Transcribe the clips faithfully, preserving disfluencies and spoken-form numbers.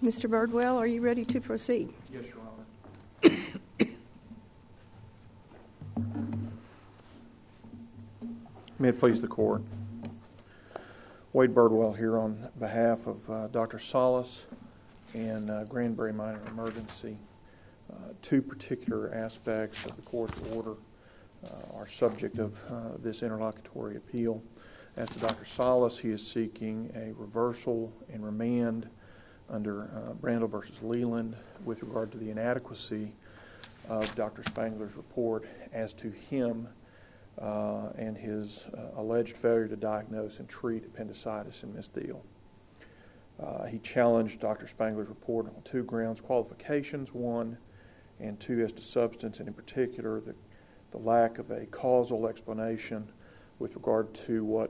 Mister Birdwell, are you ready to proceed? Yes, Your Honor. May it please the Court. Wade Birdwell here on behalf of uh, Doctor Salas and uh, Granbury Minor Emergency. Uh, two particular aspects of the Court's order uh, are subject of uh, this interlocutory appeal. As to Doctor Salas, he is seeking a reversal and remand under uh, Brandel versus Leland with regard to the inadequacy of Doctor Spangler's report as to him uh, and his uh, alleged failure to diagnose and treat appendicitis in Miss Thiel. Uh, he challenged Doctor Spangler's report on two grounds: qualifications, one, and two, as to substance, and in particular the, the lack of a causal explanation with regard to what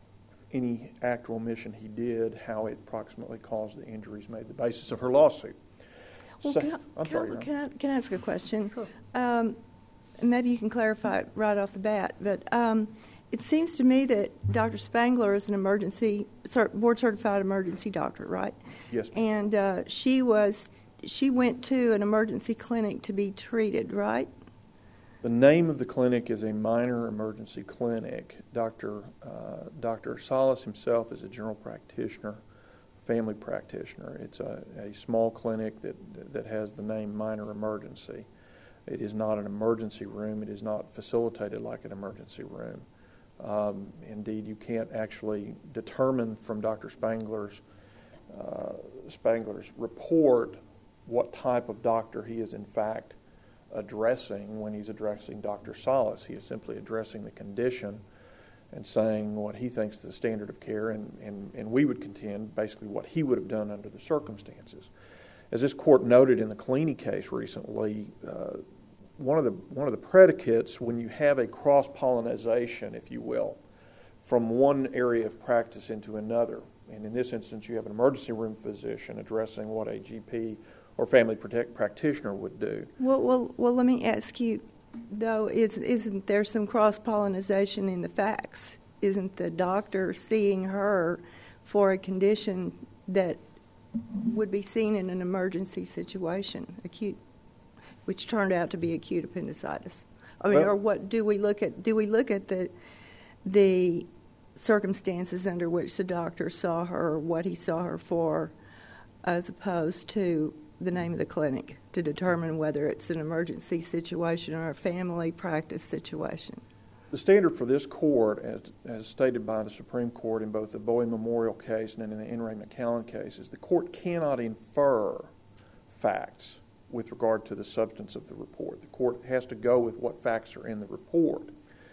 any act or omission he did, how it approximately caused the injuries made the basis of her lawsuit. Well, so, can, I, I'm sorry, can, I, can, I, can I ask a question? Sure. Um, maybe you can clarify it right off the bat, but um, it seems to me that Doctor Spangler is an emergency, board-certified emergency doctor, right? Yes, ma'am. And uh, she was, she went to an emergency clinic to be treated, right? The name of the clinic is a minor emergency clinic. Doctor Uh, Doctor Salas himself is a general practitioner, family practitioner. It's a, a small clinic that that has the name minor emergency. It is not an emergency room. It is not facilitated like an emergency room. Um, indeed, you can't actually determine from Doctor Spangler's uh, Spangler's report what type of doctor he is in fact addressing when he's addressing Doctor Salas. He is simply addressing the condition and saying what he thinks is the standard of care, and, and, and we would contend basically what he would have done under the circumstances. As this court noted in the Collini case recently, uh, one of the one of the predicates when you have a cross-pollination, if you will, from one area of practice into another, and in this instance you have an emergency room physician addressing what a G P or family protect practitioner would do. Well, well, well. Let me ask you, though, is, isn't there some cross-pollination in the facts? Isn't the doctor seeing her for a condition that would be seen in an emergency situation, acute, which turned out to be acute appendicitis? I mean, Well, or what do we look at? Do we look at the the circumstances under which the doctor saw her, or what he saw her for, as opposed to the name of the clinic to determine whether it's an emergency situation or a family practice situation? The standard for this court, as, as stated by the Supreme Court in both the Bowie Memorial case and in the N. Ray McAllen case, is the court cannot infer facts with regard to the substance of the report. The court has to go with what facts are in the report.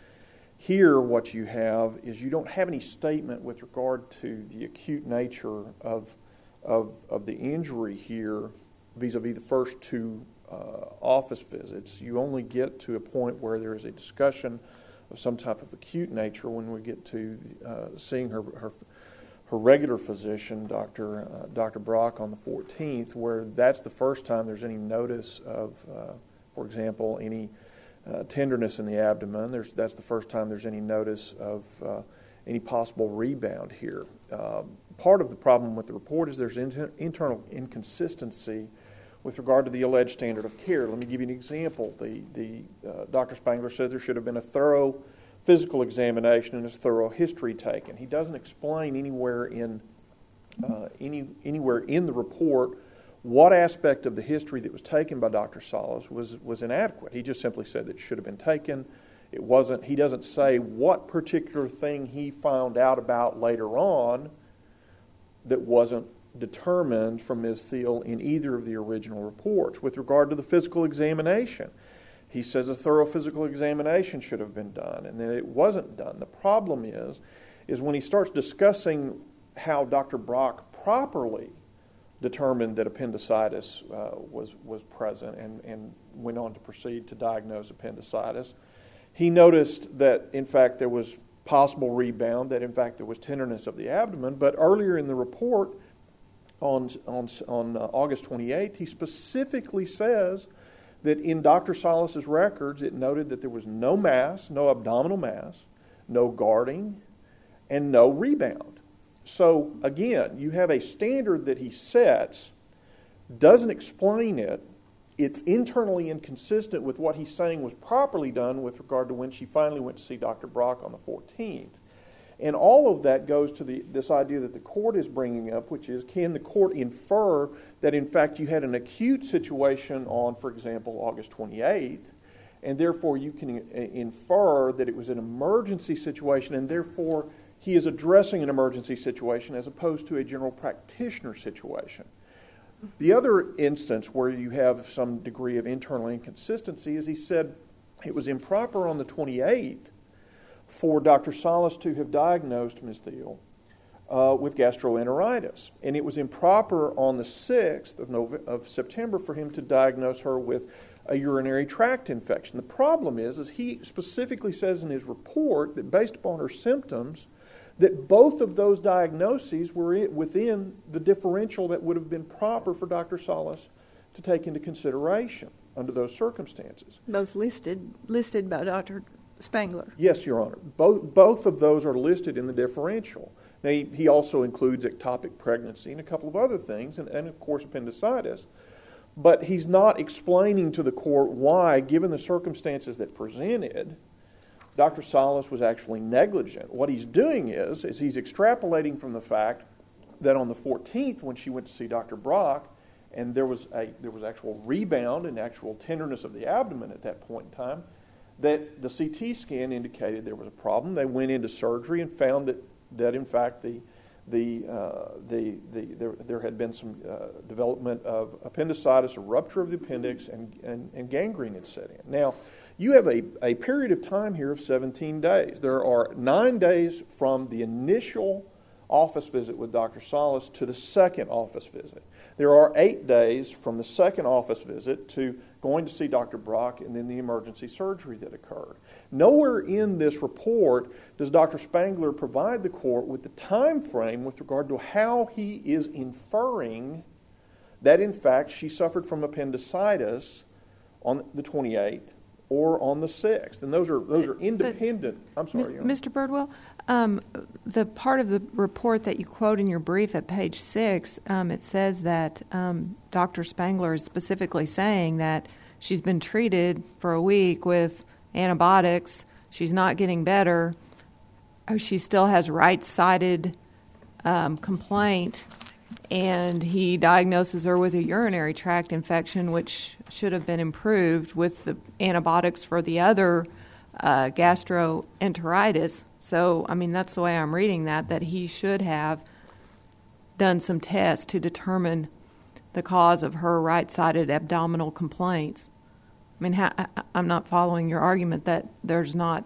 Here, what you have is you don't have any statement with regard to the acute nature of, of, of the injury here vis-a-vis the first two uh, office visits. You only get to a point where there is a discussion of some type of acute nature when we get to uh, seeing her, her her regular physician, Doctor Uh, Doctor Brock, on the fourteenth, where that's the first time there's any notice of, uh, for example, any uh, tenderness in the abdomen. There's that's the first time there's any notice of uh, any possible rebound here. Um, part of the problem with the report is there's inter- internal inconsistency with regard to the alleged standard of care. Let me give you an example. The, the uh, Doctor Spangler said there should have been a thorough physical examination and a thorough history taken. He doesn't explain anywhere in uh, any anywhere in the report what aspect of the history that was taken by Doctor Salas was was inadequate. He just simply said that it should have been taken. It wasn't. He doesn't say what particular thing he found out about later on that wasn't determined from Miz Thiel in either of the original reports. With regard to the physical examination, he says a thorough physical examination should have been done, and then it wasn't done. The problem is, is when he starts discussing how Doctor Brock properly determined that appendicitis uh, was was present and, and went on to proceed to diagnose appendicitis, he noticed that, in fact, there was possible rebound, that, in fact, there was tenderness of the abdomen, but earlier in the report, On, on, on uh, August twenty-eighth, he specifically says that in Doctor Salas's records, it noted that there was no mass, no abdominal mass, no guarding, and no rebound. So, again, you have a standard that he sets doesn't explain it. It's internally inconsistent with what he's saying was properly done with regard to when she finally went to see Doctor Brock on the fourteenth. And all of that goes to the, this idea that the court is bringing up, which is, can the court infer that, in fact, you had an acute situation on, for example, August twenty-eighth, and therefore you can infer that it was an emergency situation, and therefore he is addressing an emergency situation as opposed to a general practitioner situation. The other instance where you have some degree of internal inconsistency is he said it was improper on the twenty-eighth for Doctor Salas to have diagnosed Miz Thiel uh, with gastroenteritis. And it was improper on the sixth of, November, of September for him to diagnose her with a urinary tract infection. The problem is, is he specifically says in his report that based upon her symptoms, that both of those diagnoses were within the differential that would have been proper for Doctor Salas to take into consideration under those circumstances. Both listed listed by Doctor Spangler. Yes, Your Honor. Both both of those are listed in the differential. Now, he, he also includes ectopic pregnancy and a couple of other things, and, and of course appendicitis. But he's not explaining to the court why, given the circumstances that presented, Doctor Salas was actually negligent. What he's doing is, is he's extrapolating from the fact that on the fourteenth, when she went to see Doctor Brock, and there was a there was actual rebound and actual tenderness of the abdomen at that point in time, that the C T scan indicated there was a problem. They went into surgery and found that, that in fact the the uh, the, the there, there had been some uh, development of appendicitis, a rupture of the appendix, and, and, and gangrene had set in. Now, you have a, a period of time here of seventeen days. There are nine days from the initial office visit with Doctor Salas to the second office visit. There are eight days from the second office visit to going to see Doctor Brock and then the emergency surgery that occurred. Nowhere in this report does Doctor Spangler provide the court with the time frame with regard to how he is inferring that, in fact, she suffered from appendicitis on the twenty-eighth or on the sixth. And those are those are independent. But, I'm sorry. Mister Birdwell, um, the part of the report that you quote in your brief at page six, um, it says that um, Doctor Spangler is specifically saying that she's been treated for a week with antibiotics. She's not getting better. She still has right-sided um, complaint, and he diagnoses her with a urinary tract infection, which should have been improved with the antibiotics for the other uh, gastroenteritis. So, I mean, that's the way I'm reading that, that he should have done some tests to determine the cause of her right-sided abdominal complaints. I mean, ha- I'm not following your argument that there's not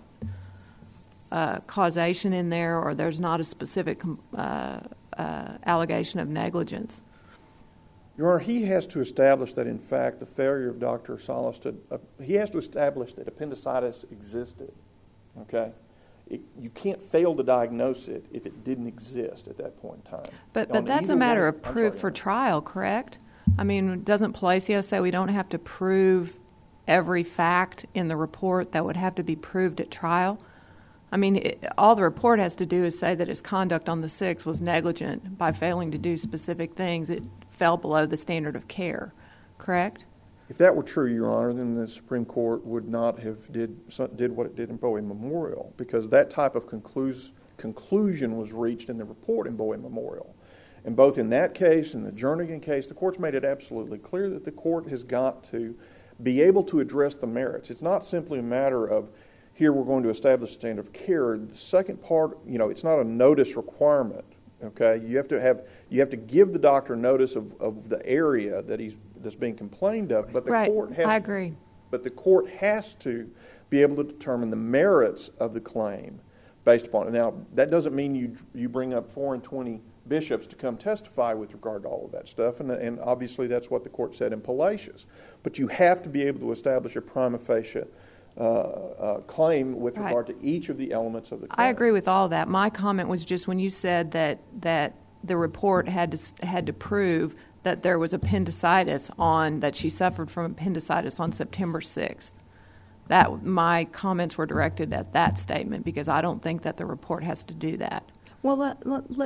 uh, causation in there or there's not a specific uh, uh, allegation of negligence. Your Honor, he has to establish that, in fact, the failure of Doctor Salas to, uh, he has to establish that appendicitis existed, okay? It, you can't fail to diagnose it if it didn't exist at that point in time. But but that's a matter way, of proof sorry, for trial, correct? I mean, doesn't Palacio say we don't have to prove every fact in the report that would have to be proved at trial? I mean, it, all the report has to do is say that his conduct on the sixth was negligent by failing to do specific things. It fell below the standard of care, correct? If that were true, Your Honor, then the Supreme Court would not have did did what it did in Bowie Memorial, because that type of conclus, conclusion was reached in the report in Bowie Memorial. And both in that case and the Jernigan case, the court's made it absolutely clear that the court has got to be able to address the merits. It's not simply a matter of, here we're going to establish a standard of care. The second part, you know, it's not a notice requirement. Okay, you have to have you have to give the doctor notice of, of the area that he's that's being complained of, but the right. court has I agree. But the court has to be able to determine the merits of the claim based upon it. Now, that doesn't mean you you bring up four and twenty bishops to come testify with regard to all of that stuff, and and obviously that's what the court said in Palacios. But you have to be able to establish a prima facie Uh, uh, claim with right. regard to each of the elements of the claim. I agree with all that. My comment was just when you said that that the report had to had to prove that there was appendicitis on that she suffered from appendicitis on September sixth. That my comments were directed at that statement because I don't think that the report has to do that. Well, let, let, let,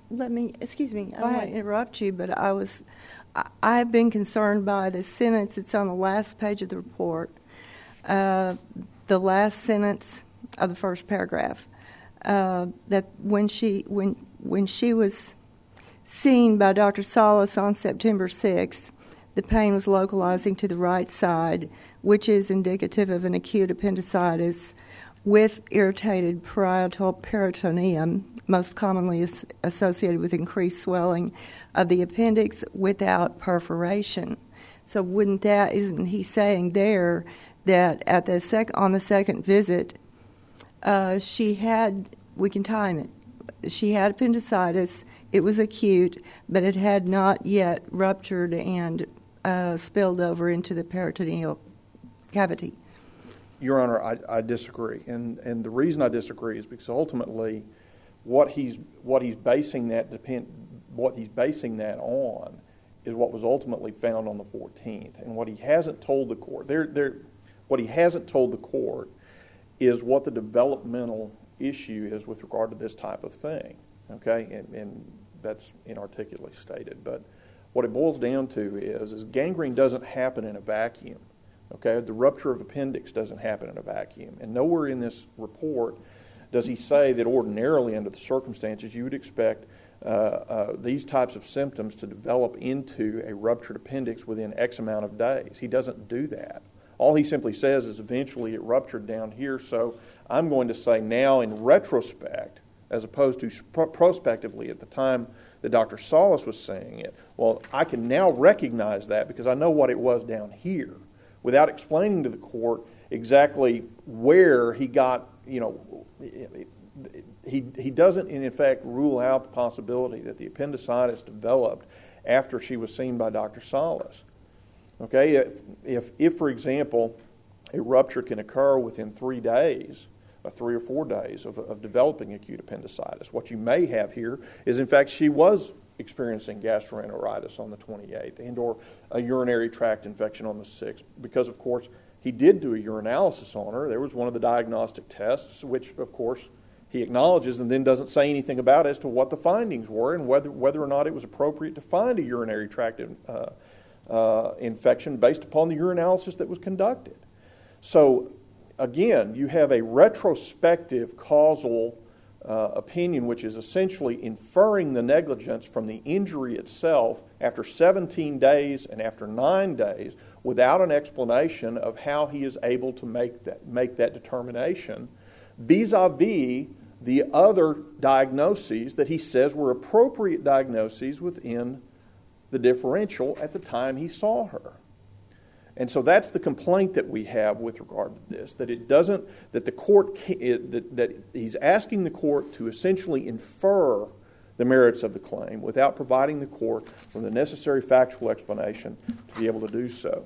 let me, excuse me, I Go don't want ahead. to interrupt you, but I was, I, I've been concerned by the sentence that's on the last page of the report, uh, the last sentence of the first paragraph, uh, that when she, when, when she was seen by Doctor Salas on September sixth, the pain was localizing to the right side, which is indicative of an acute appendicitis with irritated parietal peritoneum, most commonly is associated with increased swelling of the appendix without perforation. So wouldn't that, isn't he saying there that at the sec, on the second visit, uh, she had, we can time it, she had appendicitis, it was acute, but it had not yet ruptured and uh, spilled over into the peritoneal cavity. Your Honor, I, I disagree, and and the reason I disagree is because ultimately, what he's what he's basing that depend what he's basing that on is what was ultimately found on the fourteenth, and what he hasn't told the court there there what he hasn't told the court is what the developmental issue is with regard to this type of thing. Okay, and, and that's inarticulately stated, but what it boils down to is is gangrene doesn't happen in a vacuum. Okay, the rupture of appendix doesn't happen in a vacuum. And nowhere in this report does he say that ordinarily under the circumstances you would expect uh, uh, these types of symptoms to develop into a ruptured appendix within X amount of days. He doesn't do that. All he simply says is eventually it ruptured down here, so I'm going to say now in retrospect, as opposed to pro- prospectively at the time that Doctor Salas was saying it, well, I can now recognize that because I know what it was down here, without explaining to the court exactly where he got, you know, he he doesn't in effect rule out the possibility that the appendicitis developed after she was seen by Doctor Salas. Okay, if, if, if for example, a rupture can occur within three days, or three or four days of, of developing acute appendicitis, what you may have here is, in fact, she was experiencing gastroenteritis on the twenty-eighth and or a urinary tract infection on the sixth because, of course, he did do a urinalysis on her. There was one of the diagnostic tests, which, of course, he acknowledges and then doesn't say anything about as to what the findings were and whether whether or not it was appropriate to find a urinary tract uh, uh, infection based upon the urinalysis that was conducted. So, again, you have a retrospective causal Uh, opinion, which is essentially inferring the negligence from the injury itself after seventeen days and after nine days without an explanation of how he is able to make that, make that determination vis-a-vis the other diagnoses that he says were appropriate diagnoses within the differential at the time he saw her. And so that's the complaint that we have with regard to this, that it doesn't, that the court, it, that, that he's asking the court to essentially infer the merits of the claim without providing the court with the necessary factual explanation to be able to do so.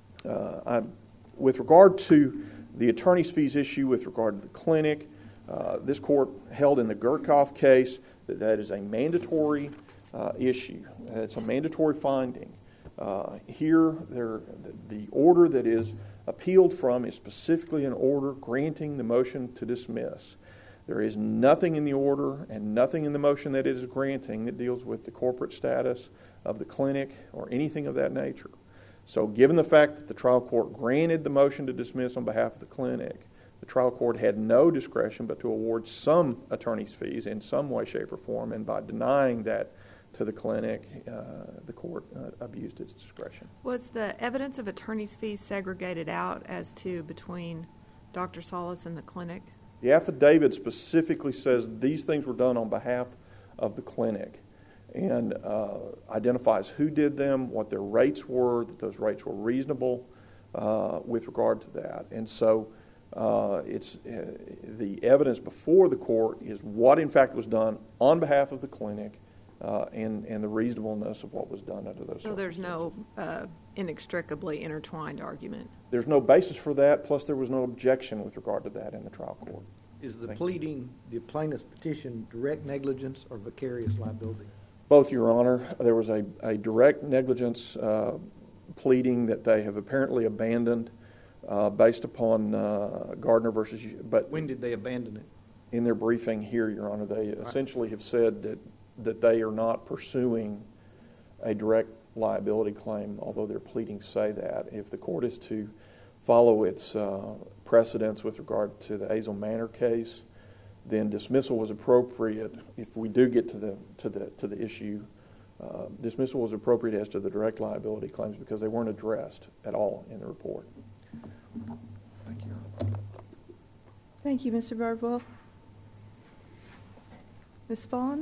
Uh, I'm, with regard to the attorney's fees issue, with regard to the clinic, uh, this court held in the Gurkoff case that that is a mandatory uh, issue. It's a mandatory finding. Uh, here, there, the order that is appealed from is specifically an order granting the motion to dismiss. There is nothing in the order and nothing in the motion that it is granting that deals with the corporate status of the clinic or anything of that nature. So given the fact that the trial court granted the motion to dismiss on behalf of the clinic, the trial court had no discretion but to award some attorney's fees in some way, shape, or form, and by denying that to the clinic, uh, the court uh, abused its discretion. Was the evidence of attorney's fees segregated out as to between Doctor Salas and the clinic? The affidavit specifically says these things were done on behalf of the clinic and uh, identifies who did them, what their rates were, that those rates were reasonable uh, with regard to that. And so uh, it's uh, the evidence before the court is what in fact was done on behalf of the clinic uh, and, and the reasonableness of what was done under those So there's no uh, inextricably intertwined argument? There's no basis for that, plus there was no objection with regard to that in the trial court. Is the Thank pleading, the plaintiff's petition, direct negligence or vicarious liability? Both, Your Honor. There was a, a direct negligence uh, pleading that they have apparently abandoned uh, based upon uh, Gardner versus... But when did they abandon it? In their briefing here, Your Honor, they essentially have said that that they are not pursuing a direct liability claim, although their pleadings say that. If the court is to follow its uh, precedents with regard to the Azle Manor case, then dismissal was appropriate. If we do get to the to the to the issue, uh, dismissal was appropriate as to the direct liability claims because they weren't addressed at all in the report. Thank you. Thank you, Mister Birdwell. Miz Vaughn?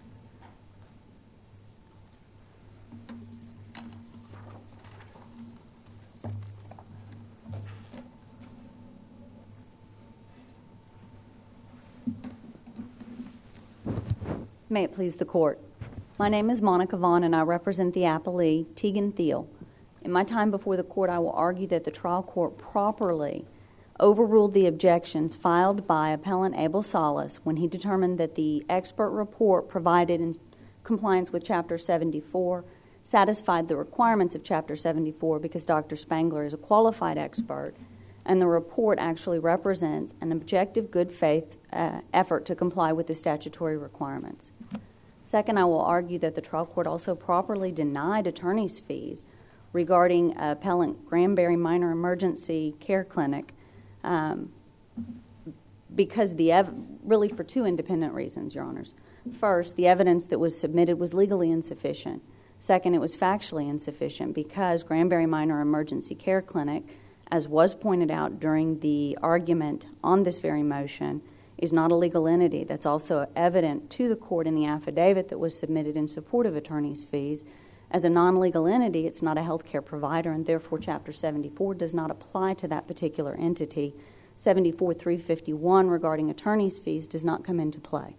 May it please the Court. My name is Monica Vaughn, and I represent the appellee, Tegan Thiel. In my time before the Court, I will argue that the trial court properly overruled the objections filed by appellant Abel Salas when he determined that the expert report provided in compliance with Chapter seventy-four satisfied the requirements of Chapter seventy-four because Doctor Spangler is a qualified expert, and the report actually represents an objective good faith uh, effort to comply with the statutory requirements. Second, I will argue that the trial court also properly denied attorney's fees regarding uh, appellant Granbury Minor Emergency Care Clinic um, because the ev- really for two independent reasons, Your Honors. First, the evidence that was submitted was legally insufficient. Second, it was factually insufficient because Granbury Minor Emergency Care Clinic, as was pointed out during the argument on this very motion, is not a legal entity. That's also evident to the court in the affidavit that was submitted in support of attorney's fees. As a non-legal entity, it's not a health care provider, and therefore Chapter seventy-four does not apply to that particular entity. seventy-four three fifty-one regarding attorney's fees does not come into play.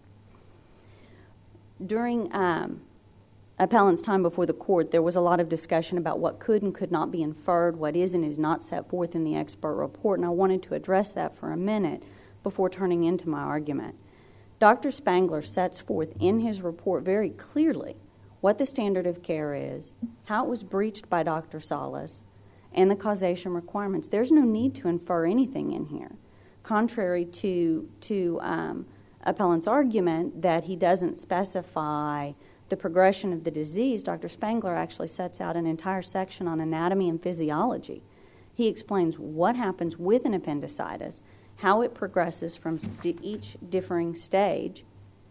During um, appellant's time before the court, there was a lot of discussion about what could and could not be inferred, what is and is not set forth in the expert report, and I wanted to address that for a minute before turning into my argument. Doctor Spangler sets forth in his report very clearly what the standard of care is, how it was breached by Doctor Salas, and the causation requirements. There's no need to infer anything in here. Contrary to, to um, appellant's argument that he doesn't specify the progression of the disease, Doctor Spangler actually sets out an entire section on anatomy and physiology. He explains what happens with an appendicitis, how it progresses from each differing stage,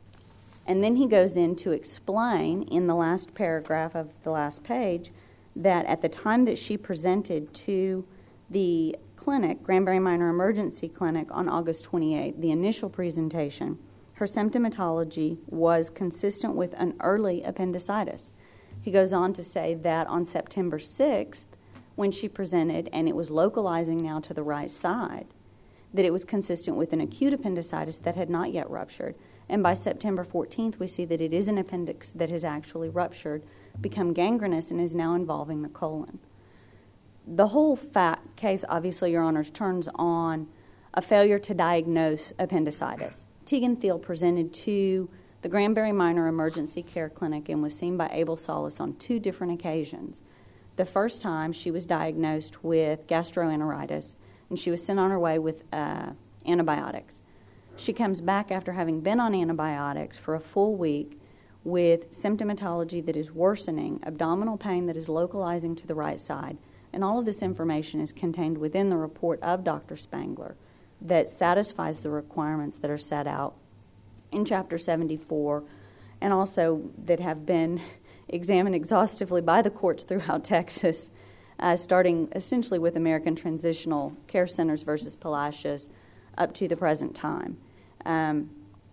and then he goes in to explain in the last paragraph of the last page that at the time that she presented to the clinic, Granbury Minor Emergency Clinic, on August twenty-eighth, the initial presentation, her symptomatology was consistent with an early appendicitis. He goes on to say that on September sixth, when she presented, and it was localizing now to the right side, that it was consistent with an acute appendicitis that had not yet ruptured. And by September fourteenth, we see that it is an appendix that has actually ruptured, become gangrenous, and is now involving the colon. The whole fact case, obviously, Your Honors, turns on a failure to diagnose appendicitis. Tegan Thiel presented to the Granbury Minor Emergency Care Clinic and was seen by Abel Salas on two different occasions. The first time, she was diagnosed with gastroenteritis, and she was sent on her way with uh, antibiotics. She comes back after having been on antibiotics for a full week with symptomatology that is worsening, abdominal pain that is localizing to the right side, and all of this information is contained within the report of Doctor Spangler that satisfies the requirements that are set out in Chapter seventy-four and also that have been examined exhaustively by the courts throughout Texas, uh, starting essentially with American Transitional Care Centers versus Palacios up to the present time. Um,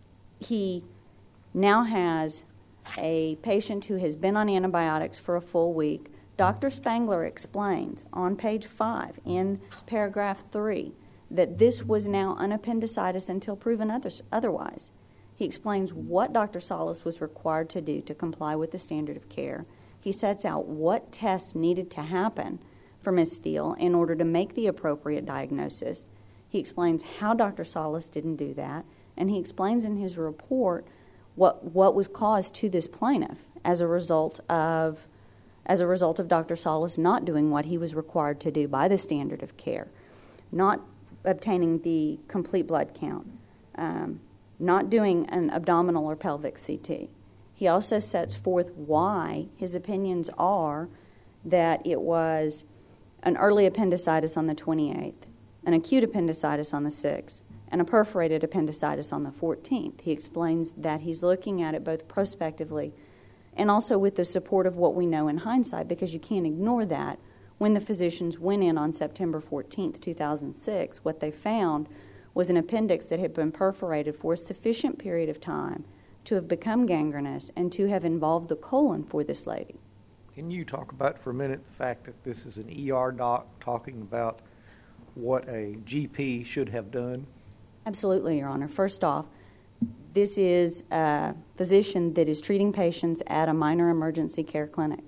he now has a patient who has been on antibiotics for a full week. Doctor Spangler explains on page five in paragraph three that this was now an appendicitis until proven others, otherwise. He explains what Doctor Salas was required to do to comply with the standard of care. He sets out what tests needed to happen for Miz Thiel in order to make the appropriate diagnosis. He explains how Doctor Salas didn't do that, and he explains in his report what what was caused to this plaintiff as a result of as a result of Doctor Salas not doing what he was required to do by the standard of care, not obtaining the complete blood count, um, not doing an abdominal or pelvic C T. He also sets forth why his opinions are that it was an early appendicitis on the twenty-eighth, an acute appendicitis on the sixth, and a perforated appendicitis on the fourteenth. He explains that he's looking at it both prospectively and also with the support of what we know in hindsight, because you can't ignore that. When the physicians went in on September fourteenth, two thousand six, what they found was an appendix that had been perforated for a sufficient period of time to have become gangrenous and to have involved the colon for this lady. Can you talk about for a minute the fact that this is an E R doc talking about what a G P should have done? Absolutely, Your Honor. First off, this is a physician that is treating patients at a minor emergency care clinic.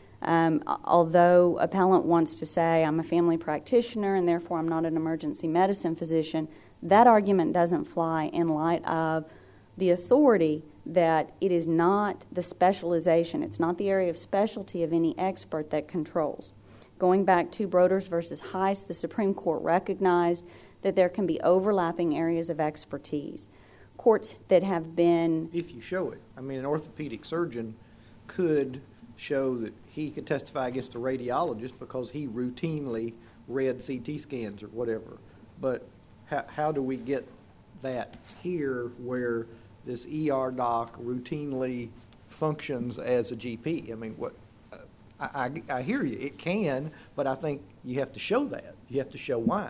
Um, although appellant wants to say, I'm a family practitioner and therefore I'm not an emergency medicine physician, that argument doesn't fly in light of the authority that it is not the specialization, it's not the area of specialty of any expert that controls. Going back to Broders versus Heiss, the Supreme Court recognized that there can be overlapping areas of expertise. Courts that have been... If you show it. I mean, an orthopedic surgeon could show that he could testify against a radiologist because he routinely read C T scans or whatever. But how, how do we get that here where this E R doc routinely functions as a G P? I mean, what? Uh, I, I, I hear you. It can, but I think you have to show that. You have to show why.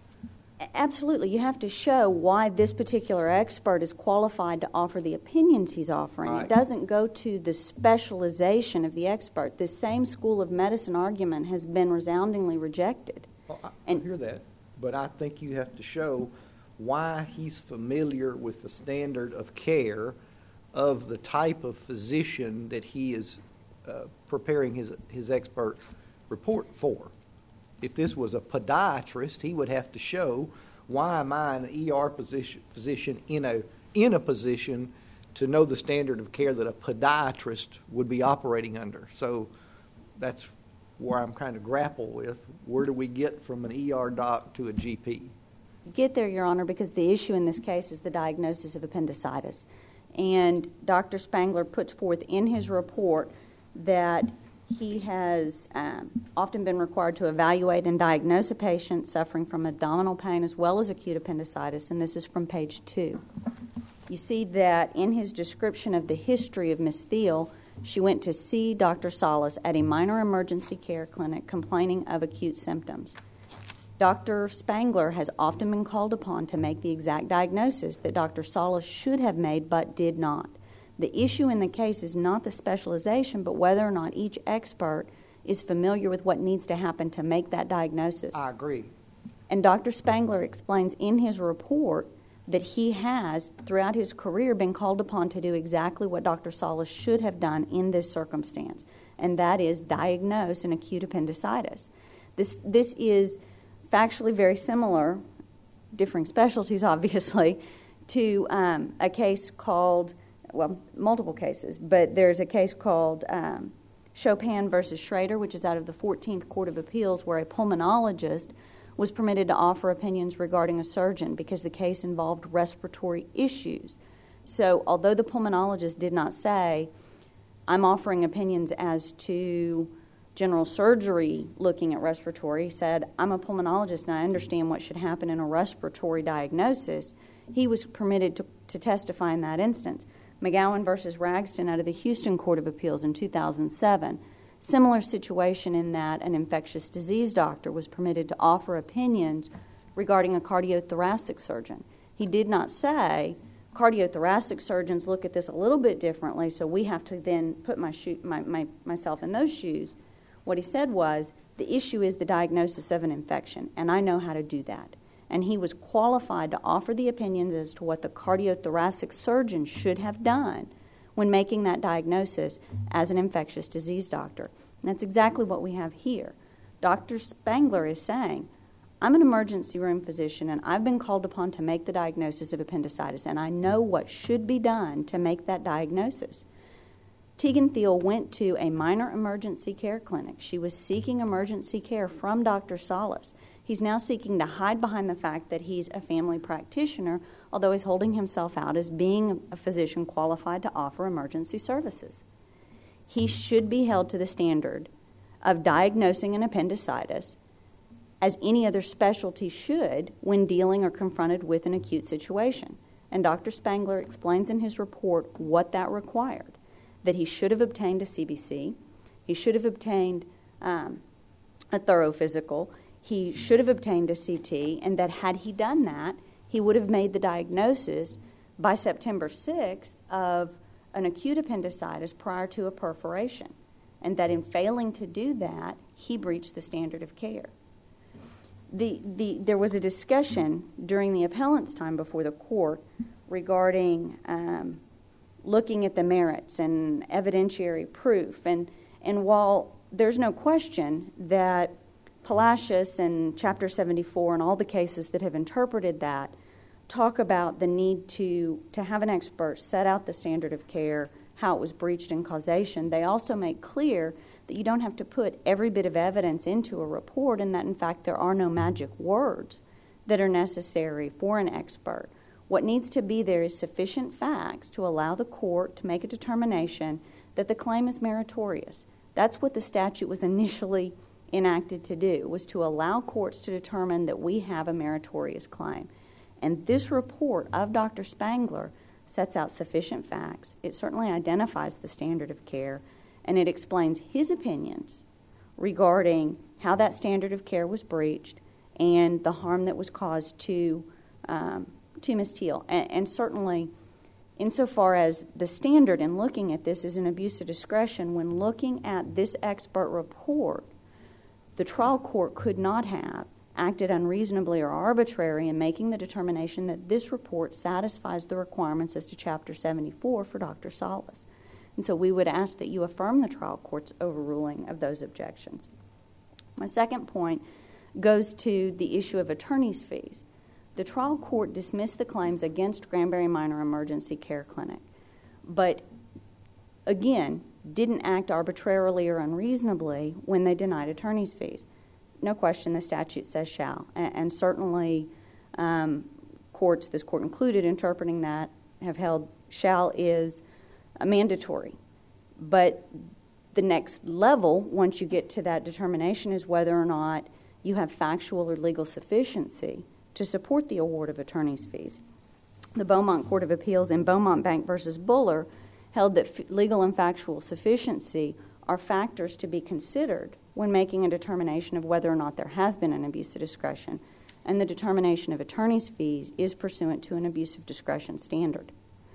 Absolutely. You have to show why this particular expert is qualified to offer the opinions he's offering. Right. It doesn't go to the specialization of the expert. This same school of medicine argument has been resoundingly rejected. Well, I, and, I hear that, but I think you have to show why he's familiar with the standard of care of the type of physician that he is uh, preparing his, his expert report for. If this was a podiatrist, he would have to show why am I an E R position, physician in a, in a position to know the standard of care that a podiatrist would be operating under. So that's where I'm kind of grapple with. Where do we get from an E R doc to a G P? Get there, Your Honor, because the issue in this case is the diagnosis of appendicitis. And Doctor Spangler puts forth in his report that he has um, often been required to evaluate and diagnose a patient suffering from abdominal pain as well as acute appendicitis, and this is from page two. You see that in his description of the history of Miz Thiel, she went to see Doctor Salas at a minor emergency care clinic complaining of acute symptoms. Doctor Spangler has often been called upon to make the exact diagnosis that Doctor Salas should have made but did not. The issue in the case is not the specialization, but whether or not each expert is familiar with what needs to happen to make that diagnosis. I agree. And Doctor Spangler explains in his report that he has, throughout his career, been called upon to do exactly what Doctor Salas should have done in this circumstance, and that is diagnose an acute appendicitis. This, this is factually very similar, differing specialties obviously, to um, a case called... well, multiple cases, but there's a case called um, Chopin versus Schrader, which is out of the fourteenth Court of Appeals, where a pulmonologist was permitted to offer opinions regarding a surgeon because the case involved respiratory issues. So although the pulmonologist did not say, I'm offering opinions as to general surgery looking at respiratory, he said, I'm a pulmonologist and I understand what should happen in a respiratory diagnosis, he was permitted to, to testify in that instance. McGowan versus Ragston out of the Houston Court of Appeals in two thousand seven. Similar situation in that an infectious disease doctor was permitted to offer opinions regarding a cardiothoracic surgeon. He did not say, cardiothoracic surgeons look at this a little bit differently, so we have to then put my shoe, my, my, myself in those shoes. What he said was, the issue is the diagnosis of an infection, and I know how to do that. And he was qualified to offer the opinions as to what the cardiothoracic surgeon should have done when making that diagnosis as an infectious disease doctor. And that's exactly what we have here. Doctor Spangler is saying, I'm an emergency room physician and I've been called upon to make the diagnosis of appendicitis, and I know what should be done to make that diagnosis. Tegan Thiel went to a minor emergency care clinic. She was seeking emergency care from Doctor Salas. He's now seeking to hide behind the fact that he's a family practitioner, although he's holding himself out as being a physician qualified to offer emergency services. He should be held to the standard of diagnosing an appendicitis as any other specialty should when dealing or confronted with an acute situation. And Doctor Spangler explains in his report what that required, that he should have obtained a C B C, he should have obtained um, a thorough physical, he should have obtained a C T, and that had he done that, he would have made the diagnosis by September sixth of an acute appendicitis prior to a perforation, and that in failing to do that, he breached the standard of care. The, the, there was a discussion during the appellant's time before the court regarding um, looking at the merits and evidentiary proof, and, and while there's no question that Palacios and Chapter seventy-four and all the cases that have interpreted that talk about the need to, to have an expert set out the standard of care, how it was breached in causation. They also make clear that you don't have to put every bit of evidence into a report, and that, in fact, there are no magic words that are necessary for an expert. What needs to be there is sufficient facts to allow the court to make a determination that the claim is meritorious. That's what the statute was initially enacted to do, was to allow courts to determine that we have a meritorious claim. And this report of Doctor Spangler sets out sufficient facts. It certainly identifies the standard of care, and it explains his opinions regarding how that standard of care was breached and the harm that was caused to um, to Miz Teal. And, and certainly, insofar as the standard in looking at this is an abuse of discretion, when looking at this expert report, the trial court could not have acted unreasonably or arbitrary in making the determination that this report satisfies the requirements as to Chapter seventy-four for Doctor Salas. And so we would ask that you affirm the trial court's overruling of those objections. My second point goes to the issue of attorney's fees. The trial court dismissed the claims against Granbury Minor Emergency Care Clinic, but again, didn't act arbitrarily or unreasonably when they denied attorney's fees. No question the statute says shall, and, and certainly um, courts, this court included, interpreting that, have held shall is uh, mandatory. But the next level, once you get to that determination, is whether or not you have factual or legal sufficiency to support the award of attorney's fees. The Beaumont Court of Appeals in Beaumont Bank versus Buller held that f- legal and factual sufficiency are factors to be considered when making a determination of whether or not there has been an abuse of discretion, and the determination of attorney's fees is pursuant to an abuse of discretion standard.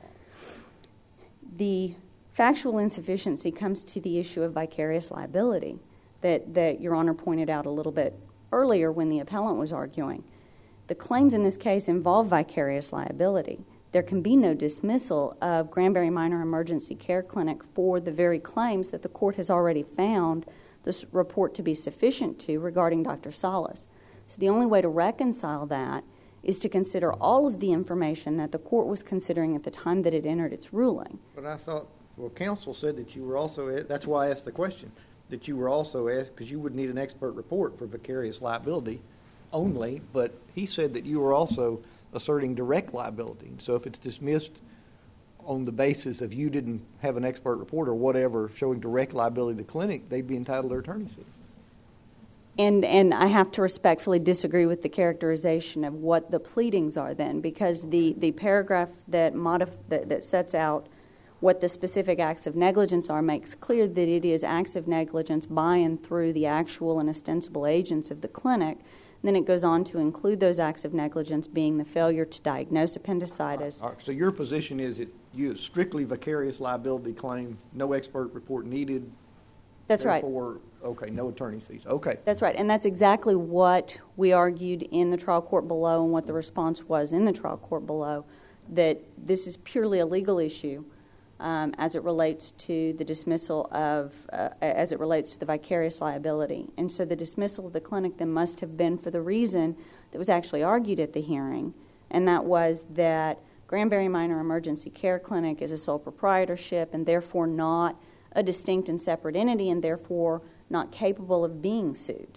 The factual insufficiency comes to the issue of vicarious liability that, that Your Honor pointed out a little bit earlier when the appellant was arguing. The claims in this case involve vicarious liability. There can be no dismissal of Granbury Minor Emergency Care Clinic for the very claims that the court has already found this report to be sufficient to regarding Doctor Salas. So the only way to reconcile that is to consider all of the information that the court was considering at the time that it entered its ruling. But I thought, well, counsel said that you were also, that's why I asked the question, that you were also asked, because you would need an expert report for vicarious liability only, but he said that you were also asserting direct liability. So if it's dismissed on the basis of you didn't have an expert report or whatever showing direct liability to the clinic, they'd be entitled to their attorney's fees. And and I have to respectfully disagree with the characterization of what the pleadings are then, because the, the paragraph that, modif- that that sets out what the specific acts of negligence are makes clear that it is acts of negligence by and through the actual and ostensible agents of the clinic. Then it goes on to include those acts of negligence being the failure to diagnose appendicitis. All right. All right. So your position is that you strictly vicarious liability claim, no expert report needed. That's therefore, right. Okay, no attorney's fees. Okay. That's right, and that's exactly what we argued in the trial court below and what the response was in the trial court below, that this is purely a legal issue um, as it relates to the dismissal of, uh, as it relates to the vicarious liability. And so the dismissal of the clinic then must have been for the reason that was actually argued at the hearing, and that was that Granbury Minor Emergency Care Clinic is a sole proprietorship and therefore not a distinct and separate entity and therefore not capable of being sued.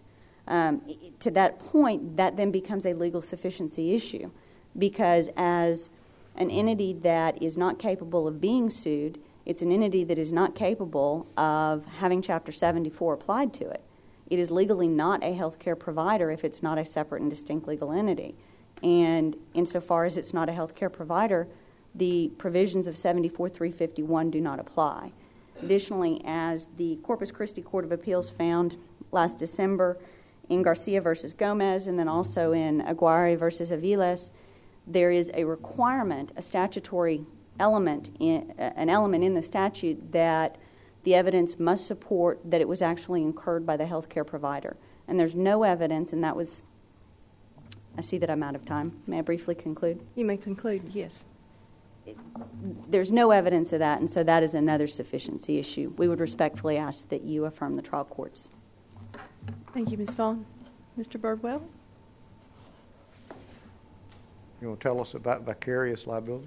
Um, to that point, that then becomes a legal sufficiency issue, because as an entity that is not capable of being sued, it's an entity that is not capable of having Chapter seventy-four applied to it. It is legally not a healthcare provider if it's not a separate and distinct legal entity. And insofar as it's not a healthcare provider, the provisions of seventy-four three fifty-one do not apply. Additionally, as the Corpus Christi Court of Appeals found last December in Garcia versus Gomez, and then also in Aguirre versus Aviles, there is a requirement, a statutory element, in, an element in the statute that the evidence must support that it was actually incurred by the healthcare provider. And there's no evidence, and that was, I see that I'm out of time. May I briefly conclude? You may conclude, yes. There's no evidence of that, and so that is another sufficiency issue. We would respectfully ask that you affirm the trial courts. Thank you, Miz Vaughn. Mister Birdwell? You want to tell us about vicarious liability?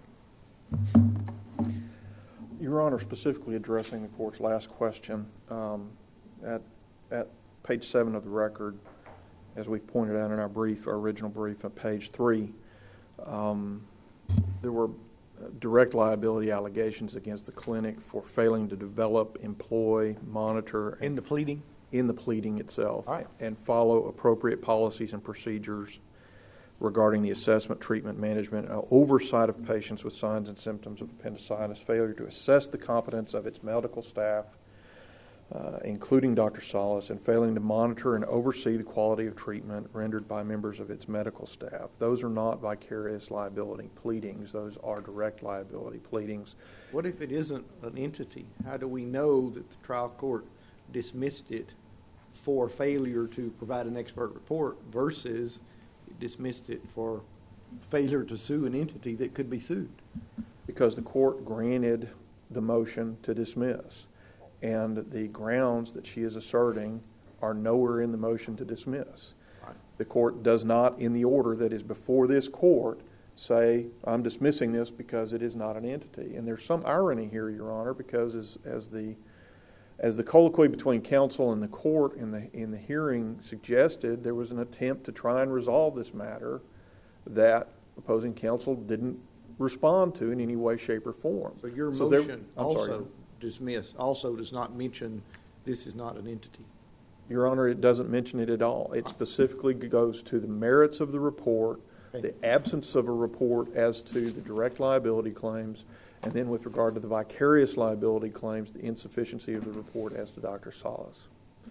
Your Honor, specifically addressing the court's last question, um, at, at page seven of the record, as we've pointed out in our brief, our original brief at page three, um, there were direct liability allegations against the clinic for failing to develop, employ, monitor, In the pleading? in the pleading itself, All right. and follow appropriate policies and procedures regarding the assessment, treatment, management, and oversight of patients with signs and symptoms of appendicitis, failure to assess the competence of its medical staff, uh, including Doctor Salas, and failing to monitor and oversee the quality of treatment rendered by members of its medical staff. Those are not vicarious liability pleadings. Those are direct liability pleadings. What if it isn't an entity? How do we know that the trial court dismissed it for failure to provide an expert report versus it dismissed it for failure to sue an entity that could be sued? Because the court granted the motion to dismiss, and the grounds that she is asserting are nowhere in the motion to dismiss. Right. The court does not, in the order that is before this court, say, I'm dismissing this because it is not an entity. And there's some irony here, Your Honor, because as, as the As the colloquy between counsel and the court in the in the hearing suggested, there was an attempt to try and resolve this matter that opposing counsel didn't respond to in any way, shape, or form. So your So there- motion I'm also sorry. dismiss, also does not mention this is not an entity. Your Honor, it doesn't mention it at all. It specifically goes to the merits of the report, Okay. the absence of a report as to the direct liability claims, and then with regard to the vicarious liability claims, the insufficiency of the report as to Doctor Salas.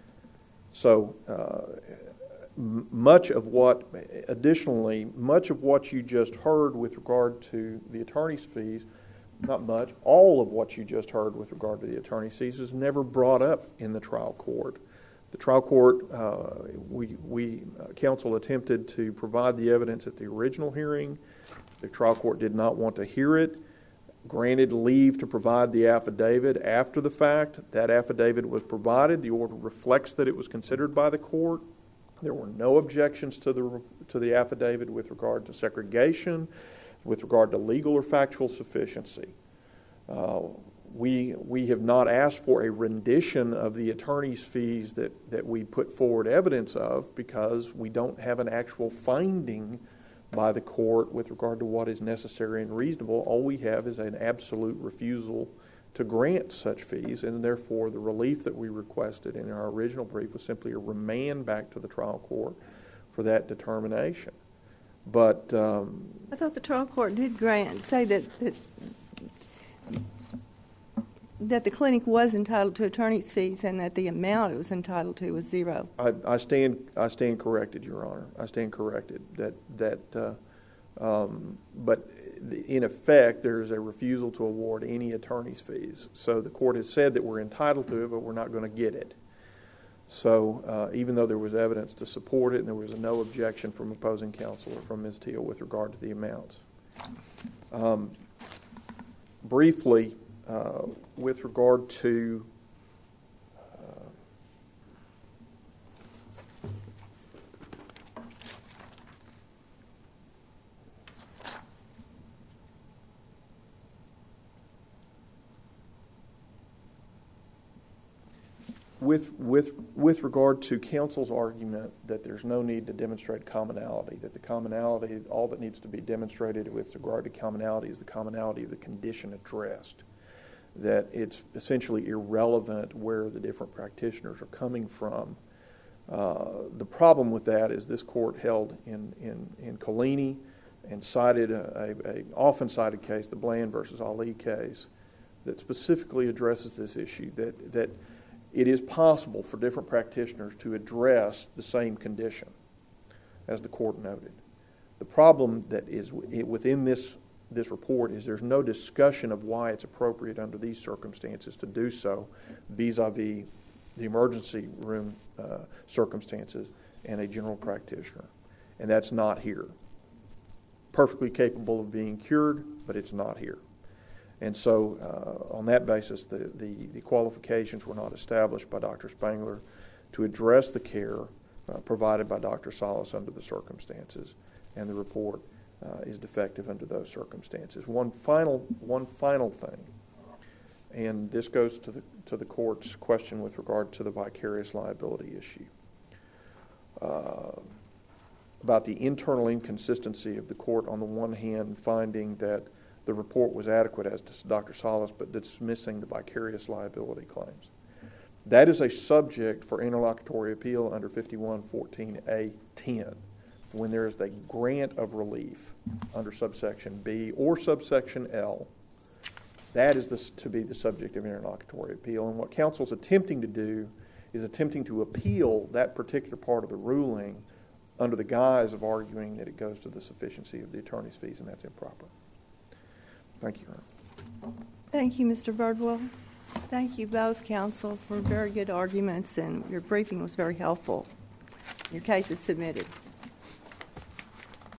So uh, m- much of what, additionally, much of what you just heard with regard to the attorney's fees, not much, all of what you just heard with regard to the attorney's fees is never brought up in the trial court. The trial court, uh, we, we uh, counsel attempted to provide the evidence at the original hearing. The trial court did not want to hear it. Granted leave to provide the affidavit after the fact. That affidavit was provided. The order reflects that it was considered by the court. There were no objections to the to the affidavit with regard to segregation, with regard to legal or factual sufficiency. Uh, we we have not asked for a rendition of the attorney's fees that, that we put forward evidence of, because we don't have an actual finding by the court with regard to what is necessary and reasonable. All we have is an absolute refusal to grant such fees, and therefore the relief that we requested in our original brief was simply a remand back to the trial court for that determination. But um, I thought the trial court did grant, say that, that that the clinic was entitled to attorney's fees and that the amount it was entitled to was zero. I, I stand I stand corrected, Your Honor. I stand corrected that that. Uh, um, but in effect, there is a refusal to award any attorney's fees. So the court has said that we're entitled to it, but we're not going to get it. So uh, even though there was evidence to support it, and there was a no objection from opposing counsel or from Miz Teal with regard to the amounts. Um, briefly, uh, with regard to uh, With, with, with regard to counsel's argument that there's no need to demonstrate commonality, that the commonality, all that needs to be demonstrated with regard to commonality is the commonality of the condition addressed, that it's essentially irrelevant where the different practitioners are coming from. Uh, the problem with that is this court held in, in, in Collini and cited a, a, a often cited case, the Bland versus Ali case, that specifically addresses this issue, that, that it is possible for different practitioners to address the same condition, as the court noted. The problem that is within this, this report is there's no discussion of why it's appropriate under these circumstances to do so vis-a-vis the emergency room uh, circumstances and a general practitioner. And that's not here. Perfectly capable of being cured, but it's not here. And so uh, on that basis, the, the, the qualifications were not established by Doctor Spangler to address the care uh, provided by Doctor Salas under the circumstances, and the report uh, is defective under those circumstances. One final, one final thing, and this goes to the, to the court's question with regard to the vicarious liability issue. Uh, about the internal inconsistency of the court on the one hand finding that the report was adequate as to Doctor Salas, but dismissing the vicarious liability claims. That is a subject for interlocutory appeal under fifty-one fourteen A ten, when there is a grant of relief under subsection B or subsection L. That is the, to be the subject of interlocutory appeal. And what counsel's attempting to do is attempting to appeal that particular part of the ruling under the guise of arguing that it goes to the sufficiency of the attorney's fees, and that's improper. Thank you, Your Honor. Thank you, Mister Birdwell. Thank you both, counsel, for very good arguments, and your briefing was very helpful. Your case is submitted.